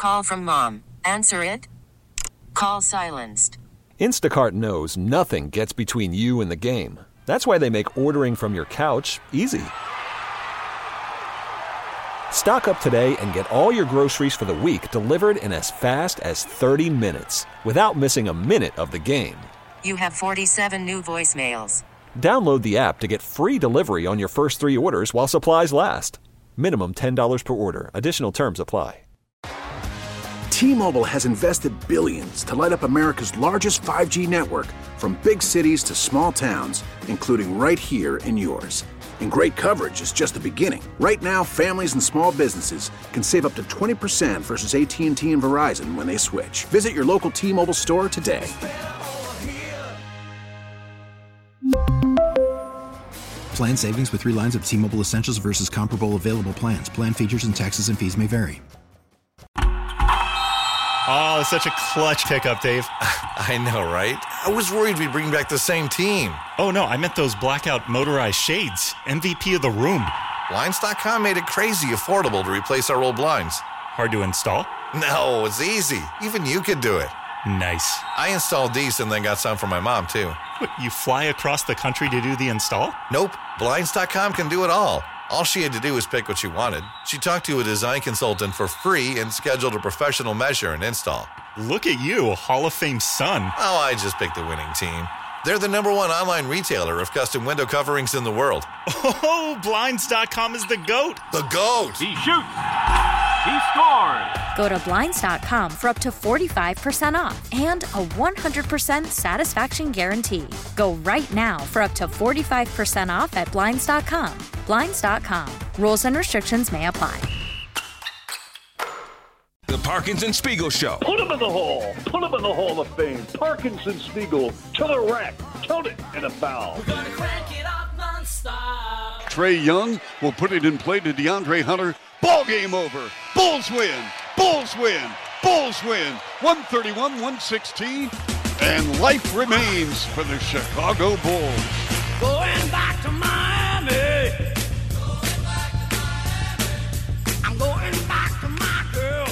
Call from mom. Answer it. Call silenced. Instacart knows nothing gets between you and the game. That's why they make ordering from your couch easy. Stock up today and get all your groceries for the week delivered in as fast as 30 minutes without missing a minute of the game. You have 47 new voicemails. Download the app to get free delivery on your first 3 orders while supplies last. Minimum $10 per order. Additional terms apply. T-Mobile has invested billions to light up America's largest 5G network, from big cities to small towns, including right here in yours. And great coverage is just the beginning. Right now, families and small businesses can save up to 20% versus AT&T and Verizon when they switch. Visit your local T-Mobile store today. Plan savings with 3 lines of T-Mobile Essentials versus comparable available plans. Plan features and taxes and fees may vary. Oh, it's such a clutch pickup, Dave. I know, right? I was worried we'd bring back the same team. Oh, no, I meant those blackout motorized shades. MVP of the room. Blinds.com made it crazy affordable to replace our old blinds. Hard to install? No, it's easy. Even you could do it. Nice. I installed these and then got some for my mom, too. What, you fly across the country to do the install? Nope. Blinds.com can do it all. All she had to do was pick what she wanted. She talked to a design consultant for free and scheduled a professional measure and install. Look at you, a Hall of Fame son. Oh, I just picked the winning team. They're the #1 online retailer of custom window coverings in the world. Oh, Blinds.com is the GOAT. The GOAT! He shoots. He scores. Go to Blinds.com for up to 45% off and a 100% satisfaction guarantee. Go right now for up to 45% off at Blinds.com. Blinds.com. Rules and restrictions may apply. The Parkinson Spiegel Show. Put him in the hole. Put him in the Hall of Fame. Parkinson Spiegel to the rack. Count it in a foul. We're gonna crank it up nonstop. Trae Young will put it in play to DeAndre Hunter. Ball game over. Bulls win. Bulls win. Bulls win. 131-116. And life remains for the Chicago Bulls. Going back to Miami. I'm going back to my girl.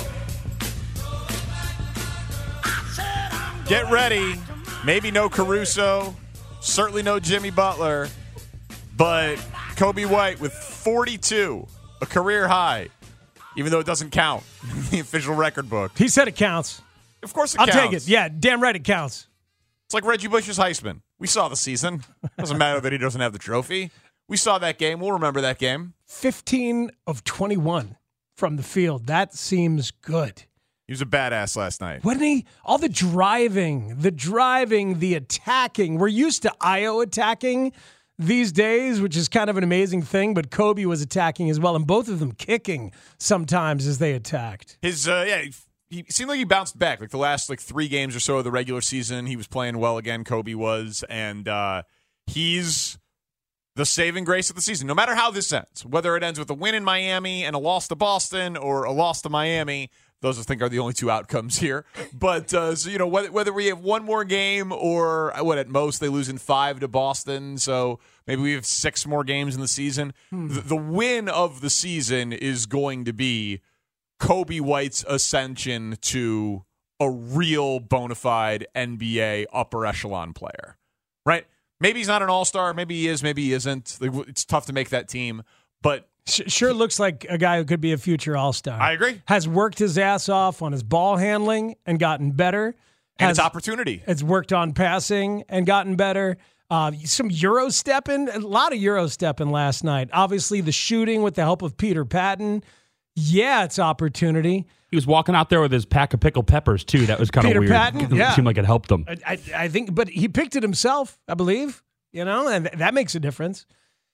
Get ready. Maybe no Caruso. Certainly no Jimmy Butler. But Kobe White with 42, a career high, even though it doesn't count in the official record book. He said it counts. Of course it I'll counts. take it. Yeah, damn right it counts. It's like Reggie Bush's Heisman. We saw the season. Doesn't matter that he doesn't have the trophy. We saw that game. We'll remember that game. 15 of 21 from the field. That seems good. He was a badass last night. Wasn't he? All the driving, the attacking. We're used to Io attacking these days, which is kind of an amazing thing, but Kobe was attacking as well, and both of them kicking sometimes as they attacked. He seemed like he bounced back. Like the last 3 games or so of the regular season, he was playing well again, Kobe was, and he's the saving grace of the season. No matter how this ends, whether it ends with a win in Miami and a loss to Boston or a loss to Miami, those I think are the only 2 outcomes here. But whether we have one more game or at most they lose in 5 to Boston, so maybe we have 6 more games in the season. The win of the season is going to be Kobe White's ascension to a real bona fide NBA upper echelon player, right? Maybe he's not an all-star. Maybe he is. Maybe he isn't. It's tough to make that team, but sure looks like a guy who could be a future all-star. I agree. Has worked his ass off on his ball handling and gotten better. And it's opportunity. Has worked on passing and gotten better. Some Euro stepping, a lot of Euro stepping last night. Obviously, the shooting with the help of Peter Patton. Yeah, it's opportunity. He was walking out there with his pack of pickled peppers, too. That was kind of weird. Peter Patton, yeah. It seemed like it helped him. I think, but he picked it himself, I believe, and that makes a difference.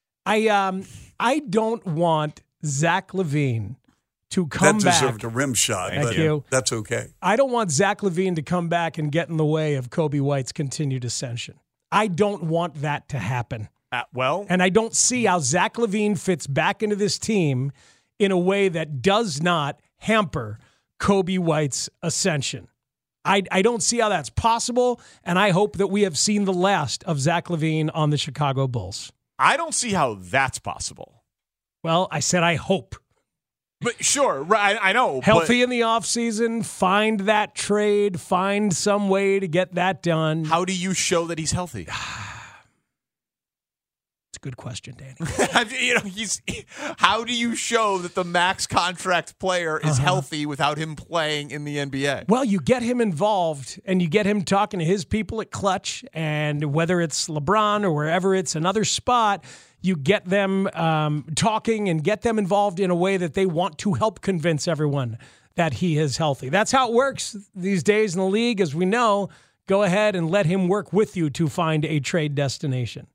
I don't want Zach LaVine to come back. That deserved a rim shot. Thank you. That's okay. I don't want Zach LaVine to come back and get in the way of Kobe White's continued ascension. I don't want that to happen. And I don't see how Zach LaVine fits back into this team in a way that does not hamper Kobe White's ascension. I don't see how that's possible, and I hope that we have seen the last of Zach LaVine on the Chicago Bulls. I don't see how that's possible. Well, I said I hope. But sure, right, I know. Healthy in the offseason, find that trade, find some way to get that done. How do you show that he's healthy? It's a good question, Danny. How do you show that the max contract player is healthy without him playing in the NBA? Well, you get him involved and you get him talking to his people at Clutch, and whether it's LeBron or wherever it's another spot, you get them talking and get them involved in a way that they want to help convince everyone that he is healthy. That's how it works these days in the league, as we know. Go ahead and let him work with you to find a trade destination.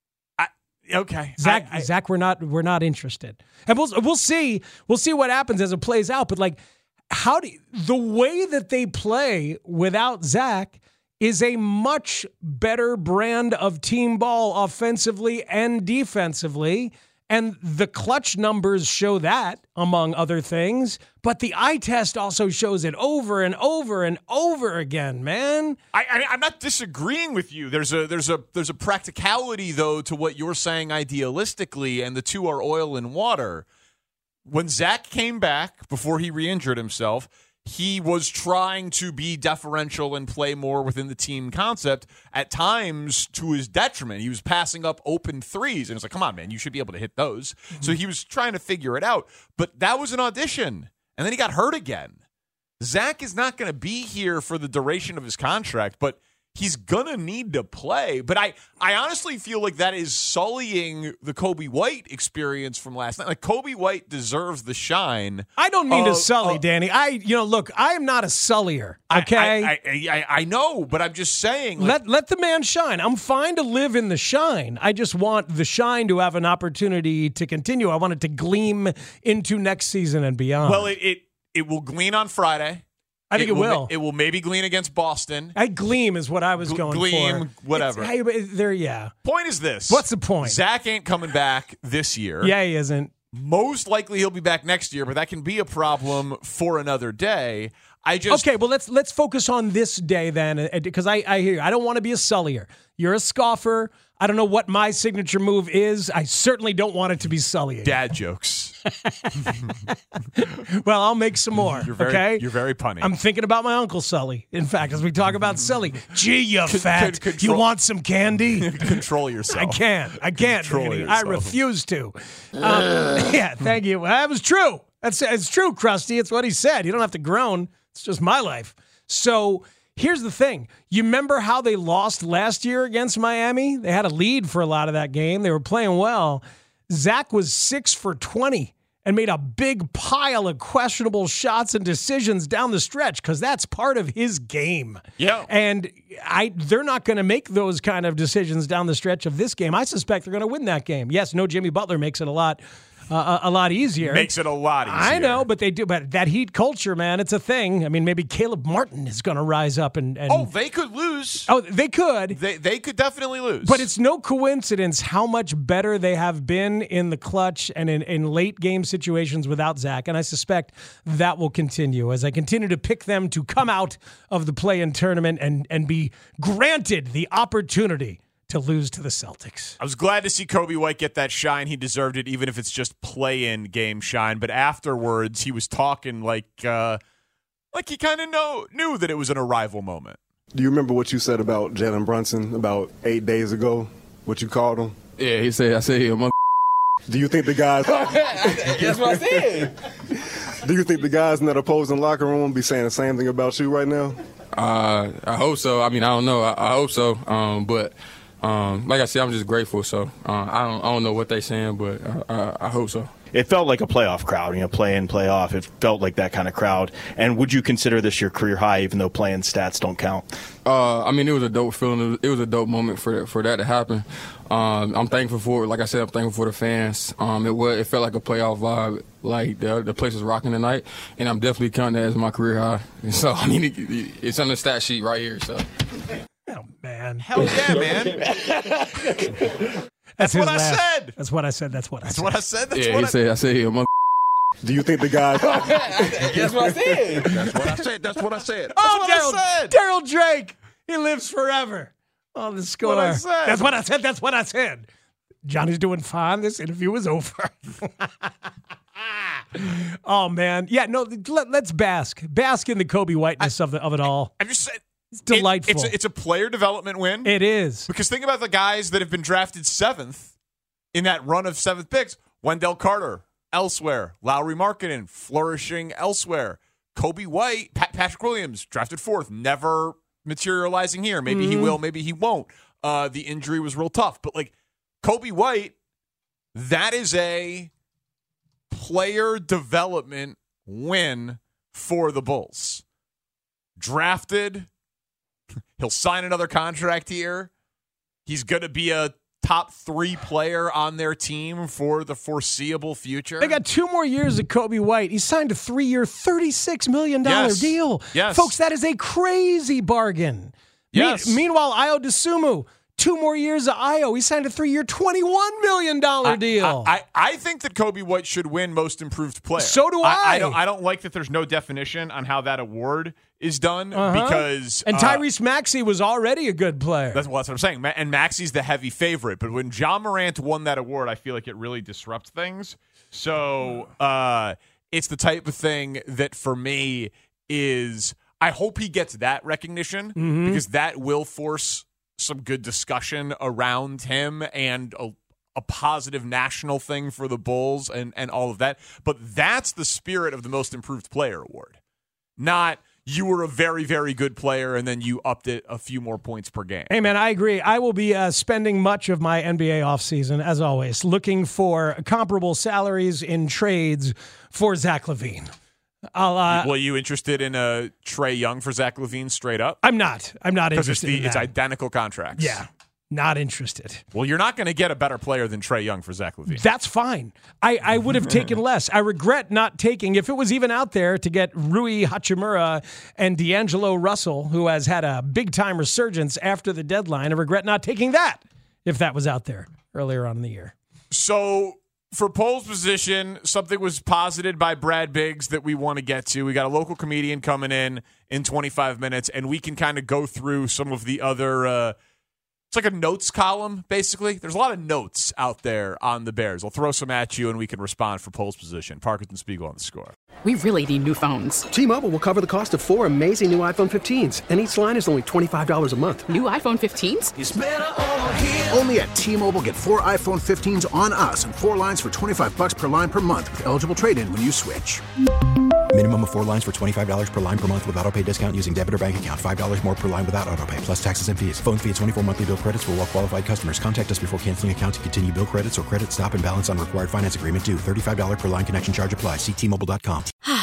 Okay, Zach, we're not interested, and we'll see what happens as it plays out. But like, the way that they play without Zach is a much better brand of team ball offensively and defensively. And the Clutch numbers show that, among other things. But the eye test also shows it over and over and over again, man. I'm not disagreeing with you. There's a practicality, though, to what you're saying idealistically, and the two are oil and water. When Zach came back before he re-injured himself, he was trying to be deferential and play more within the team concept, at times to his detriment. He was passing up open threes, and it's like, come on, man, you should be able to hit those. Mm-hmm. So he was trying to figure it out. But that was an audition, and then he got hurt again. Zach is not going to be here for the duration of his contract, but he's going to need to play. But I honestly feel like that is sullying the Coby White experience from last night. Like, Coby White deserves the shine. I don't mean to sully, Danny. Look, I am not a sullier, okay? I know, but I'm just saying. Let the man shine. I'm fine to live in the shine. I just want the shine to have an opportunity to continue. I want it to gleam into next season and beyond. Well, it will glean on Friday. I think it will. It will maybe glean against Boston. Gleam is what I was going for. Gleam, whatever. Yeah. Point is this. What's the point? Zach ain't coming back this year. Yeah, he isn't. Most likely he'll be back next year, but that can be a problem for another day. Okay, well, let's focus on this day then, because I hear you. I don't want to be a sullier. You're a scoffer. I don't know what my signature move is. I certainly don't want it to be sullying. Dad jokes. Well, I'll make some more. You're very punny. I'm thinking about my Uncle Sully. In fact, as we talk about Sully, gee, you fat. You want some candy? Control yourself. I can't. I refuse to. Yeah, thank you. That was true. It's true, Krusty. It's what he said. You don't have to groan. It's just my life. So here's the thing. You remember how they lost last year against Miami? They had a lead for a lot of that game. They were playing well. Zach was 6 for 20 and made a big pile of questionable shots and decisions down the stretch, because that's part of his game. Yeah. And they're not going to make those kind of decisions down the stretch of this game. I suspect they're going to win that game. Yes, no Jimmy Butler makes it a lot easier. Makes it a lot easier. I know, but they do. But that Heat culture, man, it's a thing. I mean, maybe Caleb Martin is going to rise up and they could lose. Oh, they could. They could definitely lose. But it's no coincidence how much better they have been in the clutch and in late game situations without Zach. And I suspect that will continue as I continue to pick them to come out of the play-in tournament and be granted the opportunity to lose to the Celtics. I was glad to see Coby White get that shine. He deserved it, even if it's just play-in game shine. But afterwards, he was talking like he kind of knew that it was an arrival moment. Do you remember what you said about Jalen Brunson about 8 days ago? What you called him? Yeah, I said, "Hey, mother." Do you think the guys? That's what I said. Do you think the guys in that opposing locker room be saying the same thing about you right now? I hope so. I mean, I don't know. I hope so. But. Like I said, I'm just grateful. So I don't know what they're saying, but I hope so. It felt like a playoff crowd, play in, play off. It felt like that kind of crowd. And would you consider this your career high, even though playing stats don't count? I mean, it was a dope feeling. It was a dope moment for that to happen. I'm thankful for it. Like I said, I'm thankful for the fans. It felt like a playoff vibe. Like the place was rocking tonight, and I'm definitely counting that as my career high. And so I mean, it's on the stat sheet right here. So. Oh, man. Hell yeah, man. That's what I said. That's what I said. That's what I said. I said, "Hey, mother." Do you think the guys? That's what I said. That's what I said. Daryl Drake. He lives forever. Oh, the score. That's what I said. That's what I said. Johnny's doing fine. This interview is over. Oh, man. Yeah, no, let's bask in the Kobe Whiteness of it all. I'm just saying. It's delightful. It's a player development win. It is. Because think about the guys that have been drafted 7th in that run of 7th picks. Wendell Carter, elsewhere. Lauri Markkanen, flourishing elsewhere. Kobe White, Patrick Williams, drafted 4th, never materializing here. Maybe he will, maybe he won't. The injury was real tough. But, like, Kobe White, that is a player development win for the Bulls. Drafted. He'll sign another contract here. He's going to be a top 3 player on their team for the foreseeable future. They got 2 more years of Kobe White. He signed a 3-year, $36 million deal. Yes. Folks, that is a crazy bargain. Yes. Meanwhile, Ayo Dosunmu, 2 more years of Ayo. He signed a 3-year, $21 million deal. I think that Kobe White should win Most Improved Player. So do I. I don't like that there's no definition on how that award is done because... And Tyrese Maxey was already a good player. That's what I'm saying. And Maxey's the heavy favorite. But when Ja Morant won that award, I feel like it really disrupts things. So it's the type of thing that for me is... I hope he gets that recognition because that will force some good discussion around him and a positive national thing for the Bulls and all of that. But that's the spirit of the Most Improved Player award. Not you were a very, very good player and then you upped it a few more points per game. Hey, man, I agree. I will be spending much of my NBA offseason, as always, looking for comparable salaries in trades for Zach LaVine. Were you interested in a Trae Young for Zach LaVine straight up? I'm not interested in that. It's identical contracts. Yeah, not interested. Well, you're not going to get a better player than Trae Young for Zach LaVine. That's fine. I would have taken less. I regret not taking, if it was even out there, to get Rui Hachimura and D'Angelo Russell, who has had a big-time resurgence after the deadline. I regret not taking that if that was out there earlier on in the year. So... for Pole's position, something was posited by Brad Biggs that we want to get to. We got a local comedian coming in 25 minutes, and we can kind of go through some of the other it's like a notes column, basically. There's a lot of notes out there on the Bears. I'll throw some at you, and we can respond for Pole's position. Parkinson Spiegel on the score. We really need new phones. T-Mobile will cover the cost of 4 amazing new iPhone 15s, and each line is only $25 a month. New iPhone 15s? It's better over here. Only at T-Mobile, get 4 iPhone 15s on us and 4 lines for $25 per line per month with eligible trade-in when you switch. Minimum of 4 lines for $25 per line per month with autopay discount using debit or bank account. $5 more per line without autopay, plus taxes and fees. Phone fee at 24 monthly bill credits for well-qualified customers. Contact us before canceling account to continue bill credits or credit stop and balance on required finance agreement due. $35 per line connection charge applies. See T-Mobile.com.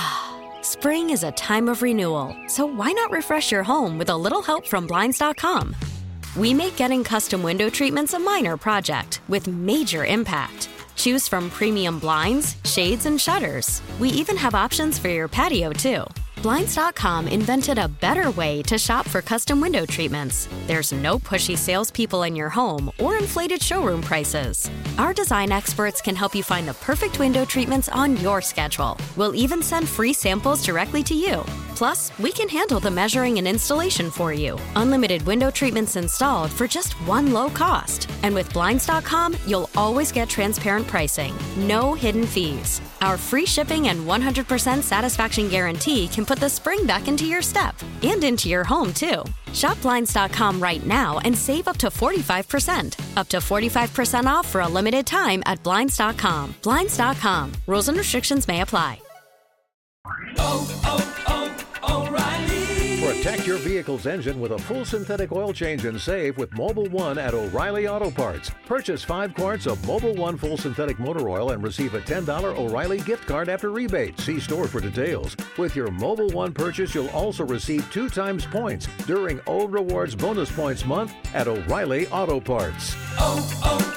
Spring is a time of renewal, so why not refresh your home with a little help from Blinds.com? We make getting custom window treatments a minor project with major impact. Choose from premium blinds, shades, and shutters. We even have options for your patio, too. Blinds.com invented a better way to shop for custom window treatments. There's no pushy salespeople in your home or inflated showroom prices. Our design experts can help you find the perfect window treatments on your schedule. We'll even send free samples directly to you. Plus, we can handle the measuring and installation for you. Unlimited window treatments installed for just one low cost. And with Blinds.com, you'll always get transparent pricing. No hidden fees. Our free shipping and 100% satisfaction guarantee can put the spring back into your step and into your home, too. Shop Blinds.com right now and save up to 45%. Up to 45% off for a limited time at Blinds.com. Blinds.com. Rules and restrictions may apply. Protect your vehicle's engine with a full synthetic oil change and save with Mobil 1 at O'Reilly Auto Parts. Purchase 5 quarts of Mobil 1 full synthetic motor oil and receive a $10 O'Reilly gift card after rebate. See store for details. With your Mobil 1 purchase, you'll also receive 2 times points during O Rewards Bonus Points Month at O'Reilly Auto Parts.